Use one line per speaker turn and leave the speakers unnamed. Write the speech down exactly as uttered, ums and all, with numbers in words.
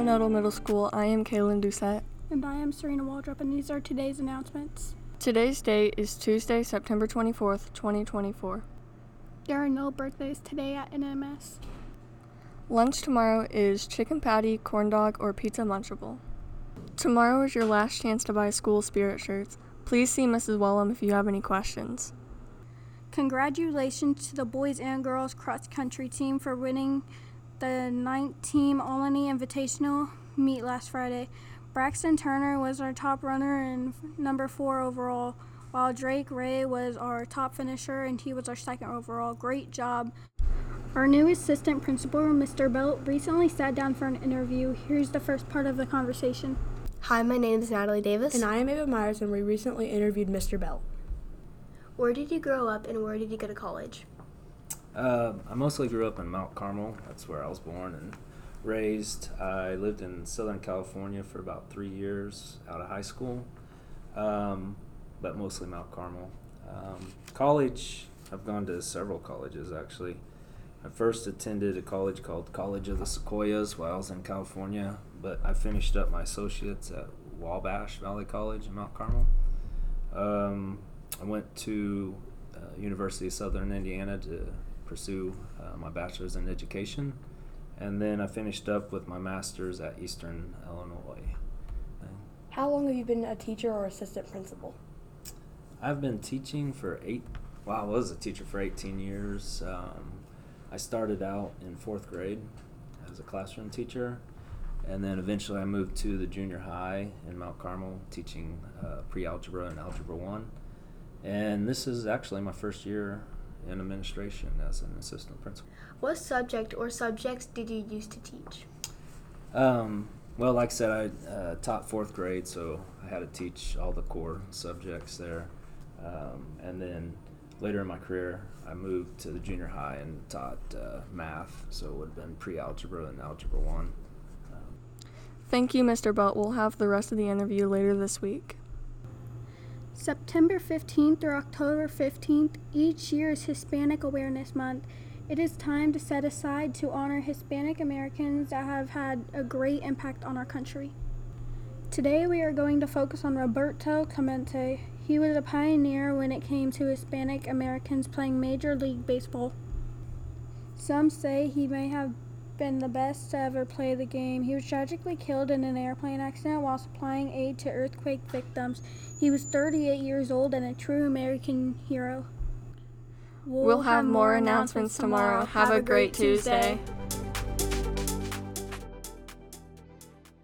Noble Middle School. I am Kaylin Doucette.
And I am Serena Waldrop, and these are today's announcements.
Today's date is Tuesday, September twenty-fourth, twenty twenty-four.
There are no birthdays today at N M S.
Lunch tomorrow is chicken patty, corn dog, or pizza Lunchable. Tomorrow is your last chance to buy school spirit shirts. Please see Missus Wellham if you have any questions.
Congratulations to the boys and girls cross country team for winning the ninth-team Olney Invitational meet last Friday. Braxton Turner was our top runner and number four overall, while Drake Ray was our top finisher and he was our second overall. Great job. Our new assistant principal, Mister Belt, recently sat down for an interview. Here's the first part of the conversation.
Hi, my name is Natalie Davis.
And I am Ava Myers, and we recently interviewed Mister Belt.
Where did you grow up and where did you go to college?
Uh, I mostly grew up in Mount Carmel. That's where I was born and raised. I lived in Southern California for about three years out of high school, um, but mostly Mount Carmel. Um, college, I've gone to several colleges actually. I first attended a college called College of the Sequoias while I was in California, but I finished up my associates at Wabash Valley College in Mount Carmel. Um, I went to uh, University of Southern Indiana to pursue uh, my bachelor's in education, and then I finished up with my master's at Eastern Illinois.
How long have you been a teacher or assistant principal?
I've been teaching for eight, well, I was a teacher for eighteen years. Um, I started out in fourth grade as a classroom teacher, and then eventually I moved to the junior high in Mount Carmel teaching uh, pre-algebra and algebra one. And this is actually my first year in administration as an assistant principal.
What subject or subjects did you used to teach?
Um, well, like I said, I uh, taught fourth grade, so I had to teach all the core subjects there. Um, and then later in my career, I moved to the junior high and taught uh, math, so it would have been pre-algebra and algebra one. Um,
Thank you, Mister Belt. We'll have the rest of the interview later this week.
September fifteenth through October fifteenth, each year is Hispanic Awareness Month. It is time to set aside to honor Hispanic Americans that have had a great impact on our country. Today we are going to focus on Roberto Clemente. He was a pioneer when it came to Hispanic Americans playing Major League Baseball. Some say he may have been the best to ever play the game. He was tragically killed in an airplane accident while supplying aid to earthquake victims. He was thirty-eight years old and a true American hero.
We'll, we'll have, have more announcements tomorrow. tomorrow. Have, have a great, great Tuesday. Tuesday.